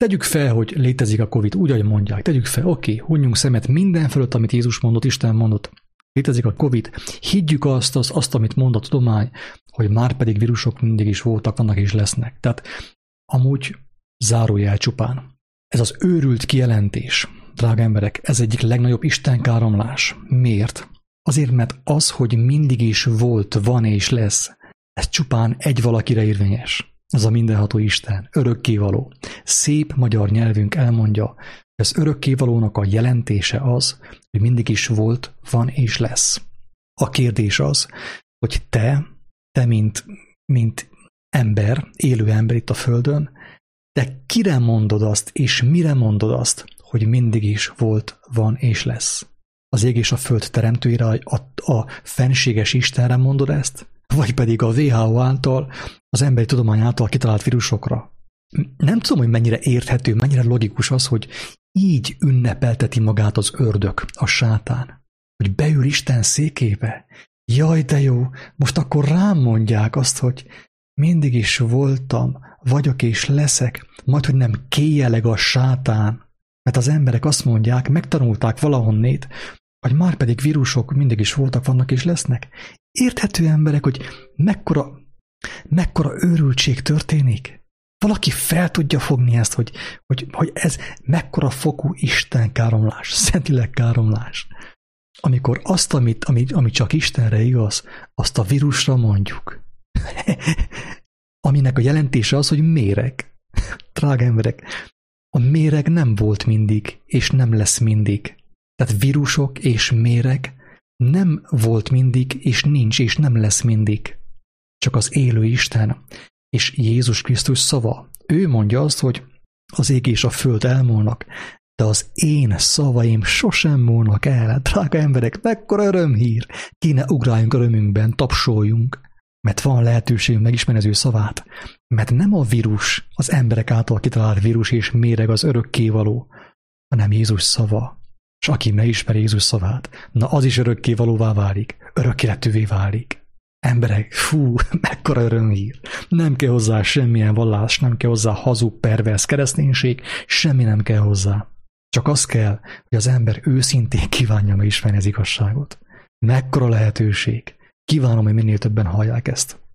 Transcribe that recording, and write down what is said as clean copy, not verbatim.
Tegyük fel, hogy létezik a Covid, úgy, ahogy mondják. Tegyük fel, oké, hunyjunk szemet minden fölött, amit Jézus mondott, Isten mondott. Létezik a Covid. Higgyük azt, amit mond a tudomány, hogy már pedig vírusok mindig is voltak, vannak és lesznek. Tehát amúgy zárójel csupán. Ez az őrült kijelentés, drága emberek, ez egyik legnagyobb istenkáromlás. Miért? Azért, mert az, hogy mindig is volt, van és lesz, ez csupán egy valakire érvényes. Ez a mindenható Isten, örökkévaló. Szép magyar nyelvünk elmondja, hogy az örökkévalónak a jelentése az, hogy mindig is volt, van és lesz. A kérdés az, hogy te mint ember, élő ember itt a Földön, te kire mondod azt, és mire mondod azt, hogy mindig is volt, van és lesz? Az ég és a föld teremtőjére, a fenséges Istenre mondod ezt? Vagy pedig a WHO által, az emberi tudomány által kitalált vírusokra? Nem tudom, hogy mennyire érthető, mennyire logikus az, hogy így ünnepelteti magát az ördög, a sátán. Hogy beül Isten székébe. Jaj, de jó, most akkor rám mondják azt, hogy mindig is voltam, vagyok és leszek, majd, hogy nem kéjeleg a sátán. Mert az emberek azt mondják, megtanulták valahonnét, hogy már pedig vírusok mindig is voltak, vannak és lesznek. Érthető emberek, hogy mekkora őrültség történik? Valaki fel tudja fogni ezt, hogy ez mekkora fokú istenkáromlás, szentileg káromlás. Amikor azt, ami csak Istenre igaz, azt a vírusra mondjuk. Aminek a jelentése az, hogy méreg. Drága emberek, a méreg nem volt mindig, és nem lesz mindig. Tehát vírusok és méreg nem volt mindig, és nincs, és nem lesz mindig. Csak az élő Isten és Jézus Krisztus szava. Ő mondja azt, hogy az ég és a föld elmúlnak, de az én szavaim sosem múlnak el. Drága emberek, mekkora örömhír! Kéne ugráljunk örömünkben, tapsoljunk, mert van lehetőségünk megismerni az ő szavát. Mert nem a vírus, az emberek által kitalált vírus és méreg az örökkévaló, hanem Jézus szava. És aki megismeri Jézus szavát, na az is örökkévalóvá válik, örökéletűvé válik. Emberek, fú, mekkora örömhír. Nem kell hozzá semmilyen vallás, nem kell hozzá hazug, pervers kereszténység, semmi nem kell hozzá. Csak az kell, hogy az ember őszintén kívánja megismerni az igazságot. Mekkora lehetőség. Kívánom, hogy minél többen hallják ezt.